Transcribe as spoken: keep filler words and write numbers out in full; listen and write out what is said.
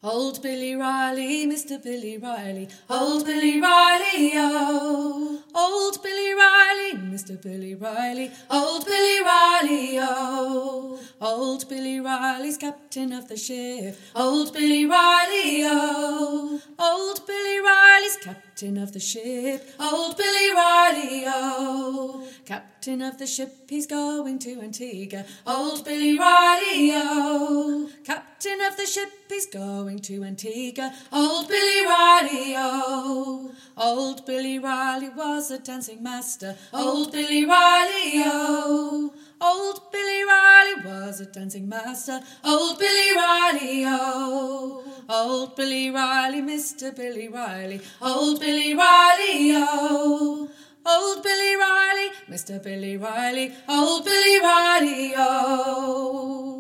Old Billy Riley, Mister Billy Riley, old Billy Riley, oh. Old Billy Riley, Mister Billy Riley, old Billy Riley, oh. Old Billy Riley's captain of the ship, old Billy Riley, oh. Old Billy Riley's captain of the ship, old Billy Riley, oh. Captain of the ship, he's going to Antigua, old Billy Riley, oh. Captain of the ship, he's going to Antigua, old Billy Riley, oh. Old Billy Riley was a dancing master, old Billy Riley, oh. Old Billy Riley was a dancing master, old Billy Riley, oh. Old Billy Riley, Mister Billy Riley, old Billy Riley, oh. Old Billy Riley, Mister Billy Riley, old Billy Riley, oh.